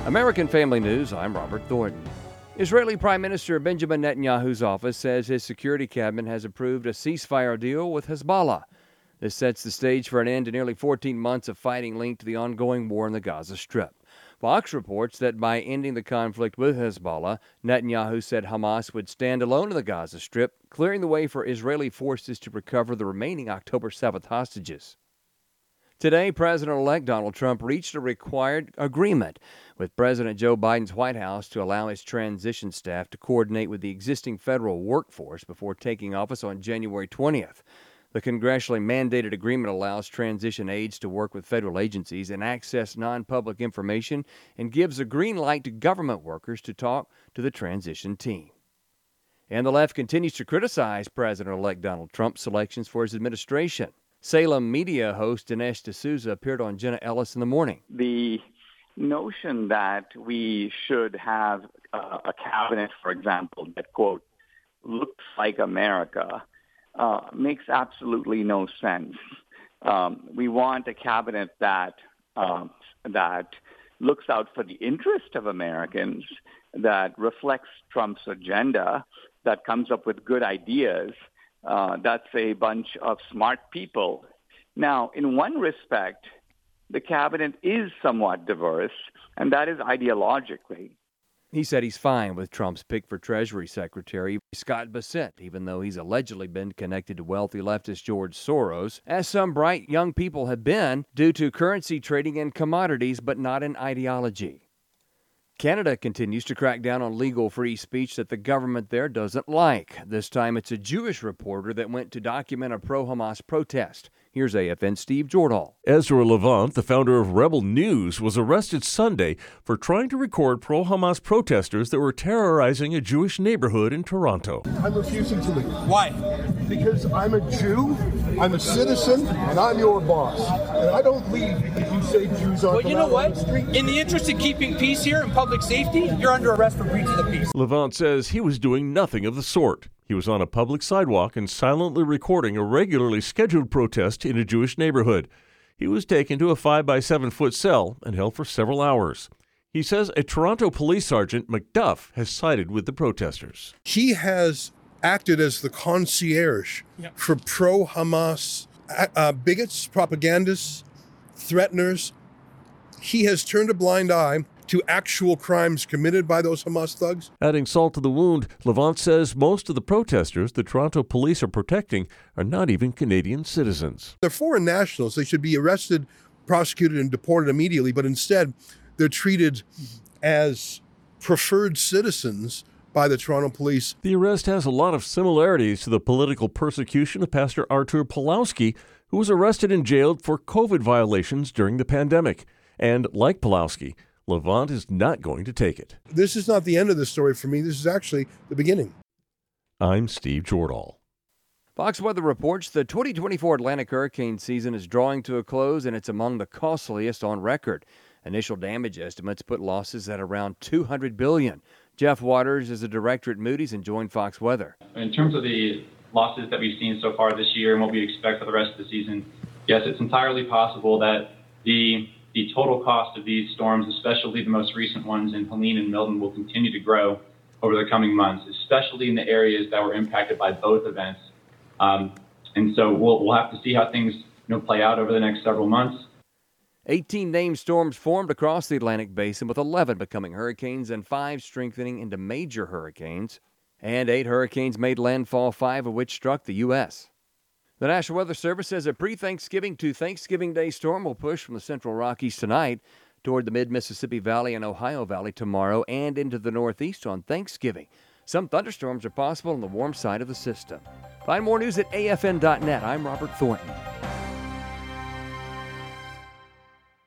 American Family News, I'm Robert Thornton. Israeli Prime Minister Benjamin Netanyahu's office says his security cabinet has approved a ceasefire deal with Hezbollah. This sets the stage for an end to nearly 14 months of fighting linked to the ongoing war in the Gaza Strip. Fox reports that by ending the conflict with Hezbollah, Netanyahu said Hamas would stand alone in the Gaza Strip, clearing the way for Israeli forces to recover the remaining October 7th hostages. Today, President-elect Donald Trump reached a required agreement with President Joe Biden's White House to allow his transition staff to coordinate with the existing federal workforce before taking office on January 20th. The congressionally mandated agreement allows transition aides to work with federal agencies and access non-public information and gives a green light to government workers to talk to the transition team. And the left continues to criticize President-elect Donald Trump's selections for his administration. Salem media host Dinesh D'Souza appeared on Jenna Ellis in the Morning. The notion that we should have a cabinet, for example, that, quote, looks like America, makes absolutely no sense. We want a cabinet that looks out for the interest of Americans, that reflects Trump's agenda, that comes up with good ideas. That's a bunch of smart people. Now, in one respect, the cabinet is somewhat diverse, and that is ideologically. He said he's fine with Trump's pick for Treasury Secretary Scott Bessent, even though he's allegedly been connected to wealthy leftist George Soros, as some bright young people have been, due to currency trading in commodities, but not in ideology. Canada continues to crack down on legal free speech that the government there doesn't like. This time it's a Jewish reporter that went to document a pro-Hamas protest. Here's AFN's Steve Jordahl. Ezra Levant, the founder of Rebel News, was arrested Sunday for trying to record pro-Hamas protesters that were terrorizing a Jewish neighborhood in Toronto. I'm refusing to leave. Why? Because I'm a Jew, I'm a citizen, and I'm your boss. And I don't leave if you say Jews aren't allowed. Well, you know what? On the street. In the interest of keeping peace here and public safety, you're under arrest for breach of the peace. Levant says he was doing nothing of the sort. He was on a public sidewalk and silently recording a regularly scheduled protest in a Jewish neighborhood. He was taken to a 5-by-7-foot cell and held for several hours. He says a Toronto police sergeant, McDuff, has sided with the protesters. He has acted as the concierge for pro-Hamas bigots, propagandists, threateners. He has turned a blind eye to actual crimes committed by those Hamas thugs. Adding salt to the wound, Levant says most of the protesters the Toronto police are protecting are not even Canadian citizens. They're foreign nationals. They should be arrested, prosecuted, and deported immediately, but instead they're treated as preferred citizens by the Toronto police. The arrest has a lot of similarities to the political persecution of Pastor Artur Pawlowski, who was arrested and jailed for COVID violations during the pandemic. And like Pawlowski, Levant is not going to take it. This is not the end of the story for me. This is actually the beginning. I'm Steve Jordahl. Fox Weather reports the 2024 Atlantic hurricane season is drawing to a close, and it's among the costliest on record. Initial damage estimates put losses at around $200 billion. Jeff Waters is a director at Moody's and joined Fox Weather. In terms of the losses that we've seen so far this year and what we expect for the rest of the season, yes, it's entirely possible that the total cost of these storms, especially the most recent ones in Helene and Milton, will continue to grow over the coming months, especially in the areas that were impacted by both events. And so we'll have to see how things play out over the next several months. 18 named storms formed across the Atlantic basin, with 11 becoming hurricanes and 5 strengthening into major hurricanes. And 8 hurricanes made landfall, 5 of which struck the U.S. The National Weather Service says a pre-Thanksgiving to Thanksgiving Day storm will push from the Central Rockies tonight toward the mid-Mississippi Valley and Ohio Valley tomorrow and into the Northeast on Thanksgiving. Some thunderstorms are possible on the warm side of the system. Find more news at afn.net. I'm Robert Thornton.